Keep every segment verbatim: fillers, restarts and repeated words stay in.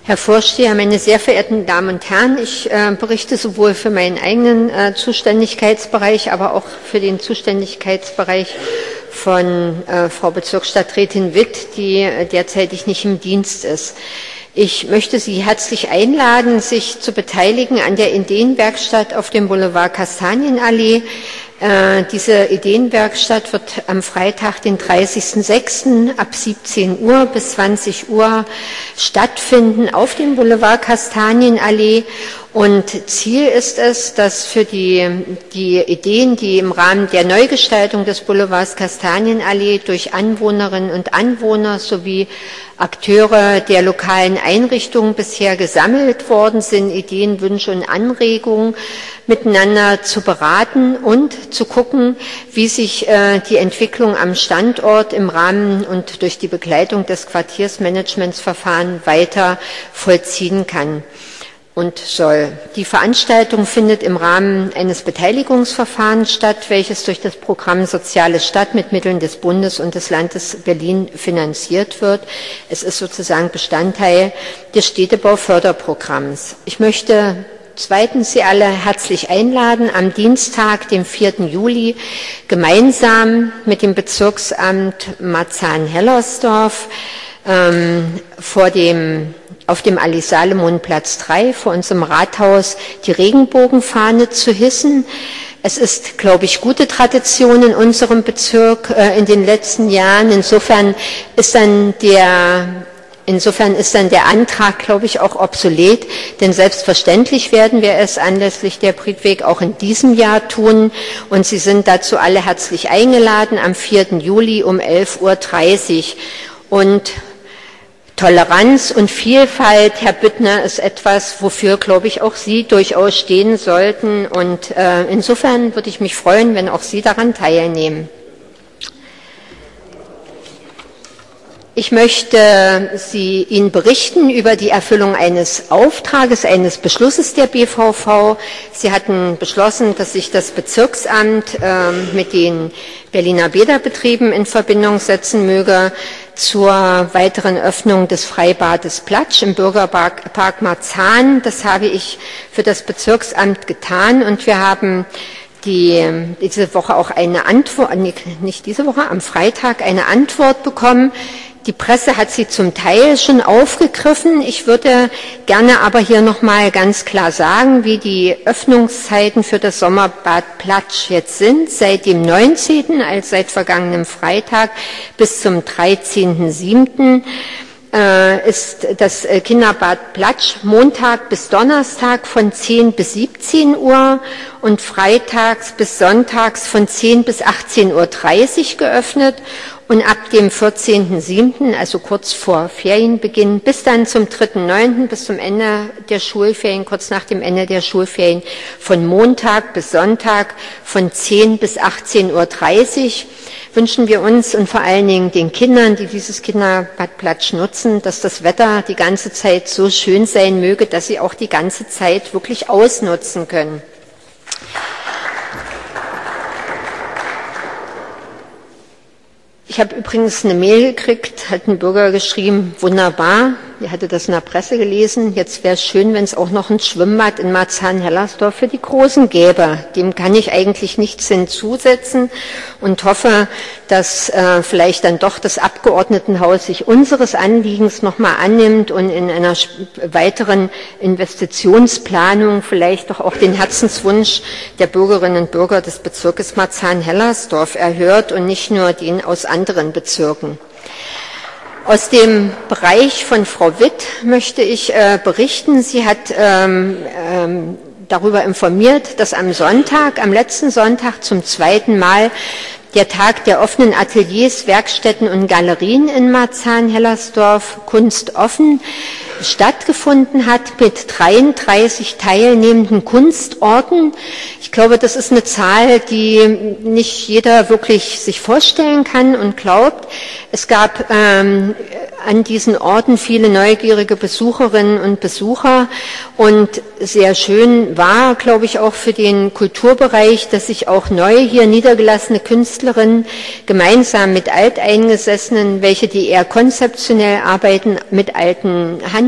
Herr Vorsteher, meine sehr verehrten Damen und Herren, ich äh, berichte sowohl für meinen eigenen äh, Zuständigkeitsbereich, aber auch für den Zuständigkeitsbereich von äh, Frau Bezirksstadträtin Witt, die äh, derzeitig nicht im Dienst ist. Ich möchte Sie herzlich einladen, sich zu beteiligen an der Ideenwerkstatt auf dem Boulevard Kastanienallee. Äh, diese Ideenwerkstatt wird am Freitag, den dreißigsten sechsten ab siebzehn Uhr bis zwanzig Uhr stattfinden auf dem Boulevard Kastanienallee. Und Ziel ist es, dass für die, die Ideen, die im Rahmen der Neugestaltung des Boulevards Kastanienallee durch Anwohnerinnen und Anwohner sowie Akteure der lokalen Einrichtungen bisher gesammelt worden sind, Ideen, Wünsche und Anregungen miteinander zu beraten und zu gucken, wie sich äh, die Entwicklung am Standort im Rahmen und durch die Begleitung des Quartiersmanagementsverfahrens weiter vollziehen kann und soll. Die Veranstaltung findet im Rahmen eines Beteiligungsverfahrens statt, welches durch das Programm Soziale Stadt mit Mitteln des Bundes und des Landes Berlin finanziert wird. Es ist sozusagen Bestandteil des Städtebauförderprogramms. Ich möchte zweitens Sie alle herzlich einladen, am Dienstag, dem vierten Juli, gemeinsam mit dem Bezirksamt Marzahn-Hellersdorf ähm, vor dem auf dem Allee-Salomon-Platz drei vor unserem Rathaus die Regenbogenfahne zu hissen. Es ist, glaube ich, gute Tradition in unserem Bezirk äh, in den letzten Jahren. Insofern ist dann der Insofern ist dann der Antrag, glaube ich, auch obsolet, denn selbstverständlich werden wir es anlässlich der Prietweg auch in diesem Jahr tun. Und Sie sind dazu alle herzlich eingeladen am vierten Juli um elf Uhr dreißig. Und Toleranz und Vielfalt, Herr Büttner, ist etwas, wofür, glaube ich, auch Sie durchaus stehen sollten. Und äh, insofern würde ich mich freuen, wenn auch Sie daran teilnehmen. Ich möchte Sie Ihnen berichten über die Erfüllung eines Auftrages, eines Beschlusses der B V V. Sie hatten beschlossen, dass sich das Bezirksamt äh, mit den Berliner Bäderbetrieben in Verbindung setzen möge zur weiteren Öffnung des Freibades Platsch im Bürgerpark Marzahn. Das habe ich für das Bezirksamt getan und wir haben die, diese Woche auch eine Antwort, nicht diese Woche, am Freitag eine Antwort bekommen. Die Presse hat sie zum Teil schon aufgegriffen. Ich würde gerne aber hier noch mal ganz klar sagen, wie die Öffnungszeiten für das Sommerbad Platsch jetzt sind. Seit dem neunzehnten, also seit vergangenem Freitag, bis zum dreizehnten siebten ist das Kinderbad Platsch Montag bis Donnerstag von zehn bis siebzehn Uhr und freitags bis sonntags von zehn bis achtzehn Uhr dreißig geöffnet und ab dem vierzehnten siebten, also kurz vor Ferienbeginn, bis dann zum dritten neunten, bis zum Ende der Schulferien, kurz nach dem Ende der Schulferien, von Montag bis Sonntag von zehn bis achtzehn Uhr dreißig. Wünschen wir uns und vor allen Dingen den Kindern, die dieses Kinderbad Platsch nutzen, dass das Wetter die ganze Zeit so schön sein möge, dass sie auch die ganze Zeit wirklich ausnutzen können. Ich habe übrigens eine Mail gekriegt, hat ein Bürger geschrieben, wunderbar, ihr hattet das in der Presse gelesen, jetzt wäre es schön, wenn es auch noch ein Schwimmbad in Marzahn-Hellersdorf für die Großen gäbe. Dem kann ich eigentlich nichts hinzusetzen und hoffe, dass äh, vielleicht dann doch das Abgeordnetenhaus sich unseres Anliegens noch mal annimmt und in einer weiteren Investitionsplanung vielleicht doch auch den Herzenswunsch der Bürgerinnen und Bürger des Bezirkes Marzahn-Hellersdorf erhört und nicht nur den aus anderen Bezirken. Aus dem Bereich von Frau Witt möchte ich äh, berichten. Sie hat ähm, ähm, darüber informiert, dass am Sonntag, am letzten Sonntag zum zweiten Mal der Tag der offenen Ateliers, Werkstätten und Galerien in Marzahn-Hellersdorf Kunst offen stattgefunden hat mit dreiunddreißig teilnehmenden Kunstorten. Ich glaube, das ist eine Zahl, die nicht jeder wirklich sich vorstellen kann und glaubt. Es gab ähm, an diesen Orten viele neugierige Besucherinnen und Besucher und sehr schön war, glaube ich, auch für den Kulturbereich, dass sich auch neu hier niedergelassene Künstlerinnen gemeinsam mit Alteingesessenen, welche die eher konzeptionell arbeiten, mit alten Hand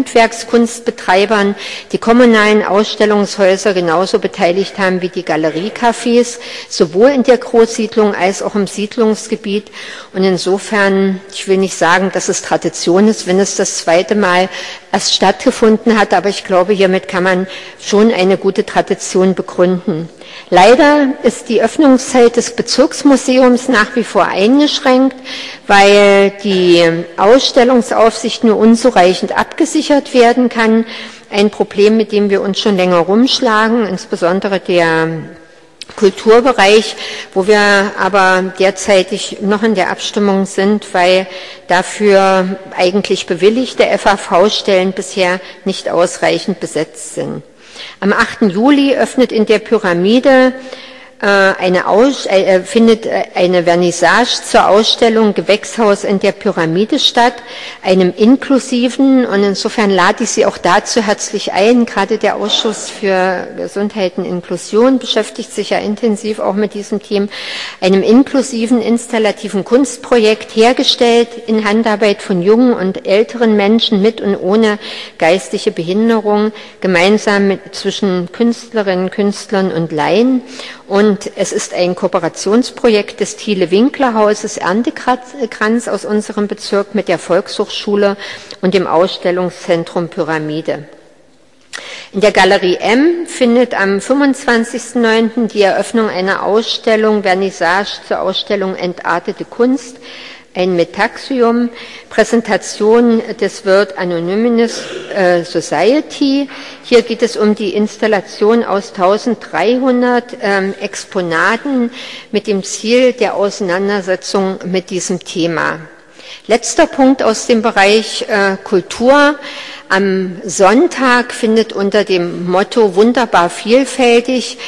Handwerkskunstbetreibern, die kommunalen Ausstellungshäuser genauso beteiligt haben wie die Galeriecafés, sowohl in der Großsiedlung als auch im Siedlungsgebiet. Und insofern, ich will nicht sagen, dass es Tradition ist, wenn es das zweite Mal erst stattgefunden hat, aber ich glaube, hiermit kann man schon eine gute Tradition begründen. Leider ist die Öffnungszeit des Bezirksmuseums nach wie vor eingeschränkt, weil die Ausstellungsaufsicht nur unzureichend abgesichert werden kann. Ein Problem, mit dem wir uns schon länger rumschlagen, insbesondere der Kulturbereich, wo wir aber derzeitig noch in der Abstimmung sind, weil dafür eigentlich bewilligte F A V-Stellen bisher nicht ausreichend besetzt sind. Am achten Juli öffnet in der Pyramide eine Aus, äh, findet eine Vernissage zur Ausstellung Gewächshaus in der Pyramide statt, einem inklusiven, und insofern lade ich Sie auch dazu herzlich ein. Gerade der Ausschuss für Gesundheit und Inklusion beschäftigt sich ja intensiv auch mit diesem Thema, einem inklusiven, installativen Kunstprojekt, hergestellt in Handarbeit von jungen und älteren Menschen mit und ohne geistige Behinderung, gemeinsam mit, zwischen Künstlerinnen, Künstlern und Laien. Und es ist ein Kooperationsprojekt des Thiele-Winkler-Hauses Erntekranz aus unserem Bezirk mit der Volkshochschule und dem Ausstellungszentrum Pyramide. In der Galerie M findet am fünfundzwanzigsten neunten die Eröffnung einer Ausstellung Vernissage zur Ausstellung Entartete Kunst, ein Metaxium, Präsentation des World Anonymous äh, Society. Hier geht es um die Installation aus eintausenddreihundert ähm, Exponaten mit dem Ziel der Auseinandersetzung mit diesem Thema. Letzter Punkt aus dem Bereich äh, Kultur. Am Sonntag findet unter dem Motto Wunderbar vielfältig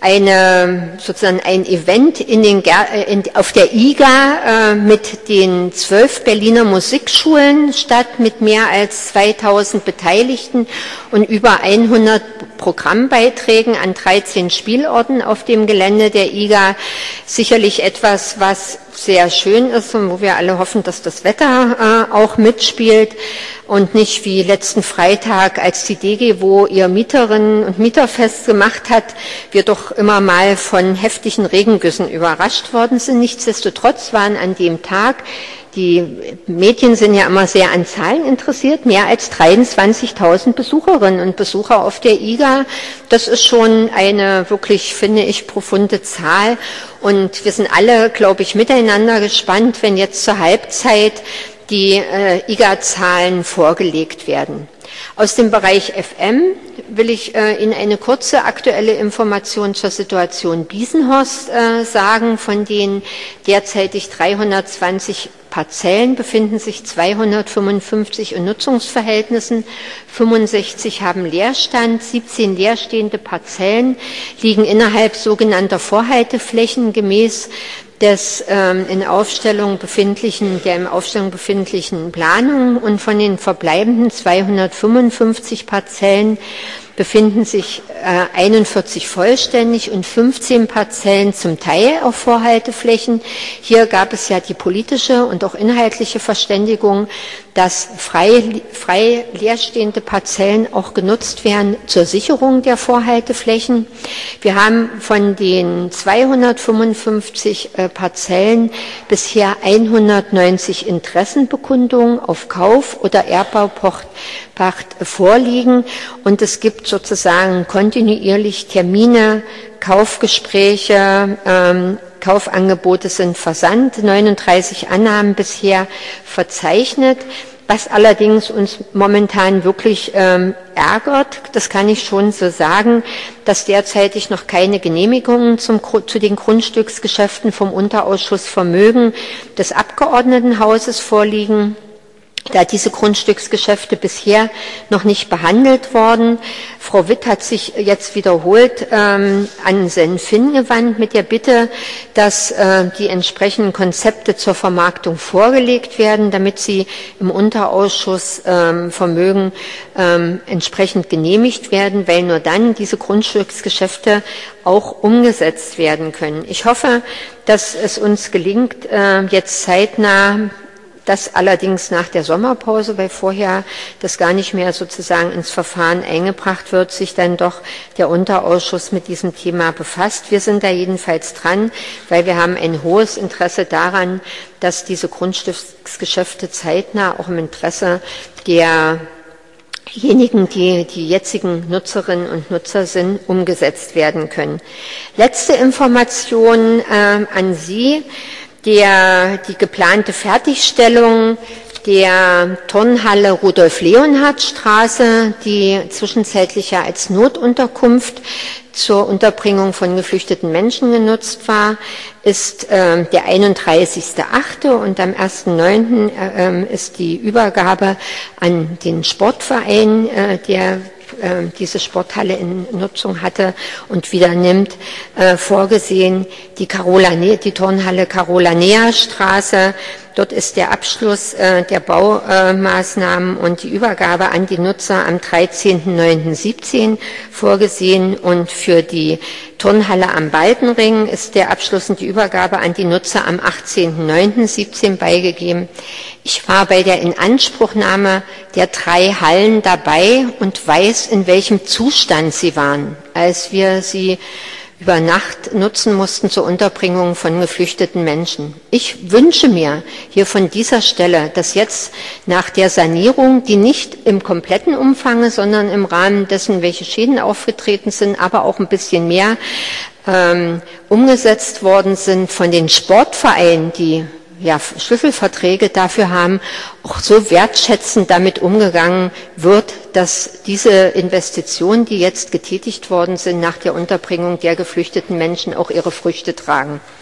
eine, sozusagen ein Event in den, in, auf der I G A äh, mit den zwölf Berliner Musikschulen statt, mit mehr als zweitausend Beteiligten und über hundert Programmbeiträgen an dreizehn Spielorten auf dem Gelände der I G A. Sicherlich etwas, was sehr schön ist und wo wir alle hoffen, dass das Wetter äh, auch mitspielt und nicht wie letzten Freitag, als die D G W O ihr Mieterinnen- und Mieterfest gemacht hat, wir doch immer mal von heftigen Regengüssen überrascht worden sind. Nichtsdestotrotz waren an dem Tag, die Medien sind ja immer sehr an Zahlen interessiert, mehr als dreiundzwanzigtausend Besucherinnen und Besucher auf der I G A. Das ist schon eine wirklich, finde ich, profunde Zahl. Und wir sind alle, glaube ich, miteinander gespannt, wenn jetzt zur Halbzeit die äh, I G A-Zahlen vorgelegt werden. Aus dem Bereich F M will ich äh, Ihnen eine kurze aktuelle Information zur Situation Biesenhorst äh, sagen. Von den derzeitig dreihundertzwanzig Parzellen befinden sich zweihundertfünfundfünfzig in Nutzungsverhältnissen, fünfundsechzig haben Leerstand, siebzehn leerstehende Parzellen liegen innerhalb sogenannter Vorhalteflächen gemäß des ähm, in Aufstellung befindlichen, der im Aufstellung befindlichen Planung, und von den verbleibenden zweihundertfünfundfünfzig Parzellen befinden sich äh, einundvierzig vollständig und fünfzehn Parzellen zum Teil auf Vorhalteflächen. Hier gab es ja die politische und auch inhaltliche Verständigung, dass frei, frei leerstehende Parzellen auch genutzt werden zur Sicherung der Vorhalteflächen. Wir haben von den zweihundertfünfundfünfzig äh, Parzellen bisher hundertneunzig Interessenbekundungen auf Kauf oder Erbbaupacht vorliegen, und es gibt sozusagen kontinuierlich Termine, Kaufgespräche, ähm, Kaufangebote sind versandt, neununddreißig Annahmen bisher verzeichnet. Was allerdings uns momentan wirklich ähm, ärgert, das kann ich schon so sagen, dass derzeitig noch keine Genehmigungen zum, zu den Grundstücksgeschäften vom Unterausschuss Vermögen des Abgeordnetenhauses vorliegen, da diese Grundstücksgeschäfte bisher noch nicht behandelt worden. Frau Witt hat sich jetzt wiederholt ähm, an Senfin gewandt mit der Bitte, dass äh, die entsprechenden Konzepte zur Vermarktung vorgelegt werden, damit sie im Unterausschuss ähm, Vermögen ähm, entsprechend genehmigt werden, weil nur dann diese Grundstücksgeschäfte auch umgesetzt werden können. Ich hoffe, dass es uns gelingt, äh, jetzt zeitnah Das allerdings nach der Sommerpause, weil vorher das gar nicht mehr sozusagen ins Verfahren eingebracht wird, sich dann doch der Unterausschuss mit diesem Thema befasst. Wir sind da jedenfalls dran, weil wir haben ein hohes Interesse daran, dass diese Grundstücksgeschäfte zeitnah auch im Interesse der diejenigen, die die jetzigen Nutzerinnen und Nutzer sind, umgesetzt werden können. Letzte Information äh, an Sie. Der, die geplante Fertigstellung der Turnhalle Rudolf-Leonhard-Straße, die zwischenzeitlich ja als Notunterkunft zur Unterbringung von geflüchteten Menschen genutzt war, ist äh, der einunddreißigste achte und am ersten neunten Äh, ist die Übergabe an den Sportverein, äh, der äh, diese Sporthalle in Nutzung hatte und wieder nimmt, äh, vorgesehen. Die, Carola, die Turnhalle Carolanea-Straße, dort ist der Abschluss äh, der Baumaßnahmen und die Übergabe an die Nutzer am dreizehnten neunten siebzehn vorgesehen und für die Turnhalle am Baldenring ist der Abschluss und die Übergabe an die Nutzer am achtzehnten neunten siebzehn beigegeben. Ich war bei der Inanspruchnahme der drei Hallen dabei und weiß, in welchem Zustand sie waren, als wir sie über Nacht nutzen mussten zur Unterbringung von geflüchteten Menschen. Ich wünsche mir hier von dieser Stelle, dass jetzt nach der Sanierung, die nicht im kompletten Umfang, sondern im Rahmen dessen, welche Schäden aufgetreten sind, aber auch ein bisschen mehr ähm, umgesetzt worden sind von den Sportvereinen, die ja, Schlüsselverträge dafür haben, auch so wertschätzend damit umgegangen wird, dass diese Investitionen, die jetzt getätigt worden sind nach der Unterbringung der geflüchteten Menschen, auch ihre Früchte tragen.